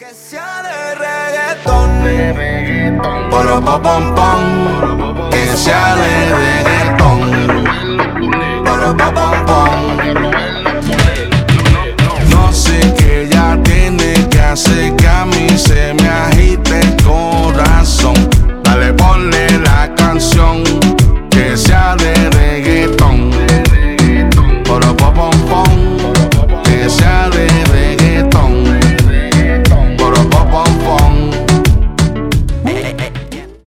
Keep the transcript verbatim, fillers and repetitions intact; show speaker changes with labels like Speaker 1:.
Speaker 1: Que sea de reggaetón, de reggaetón. Para pa pam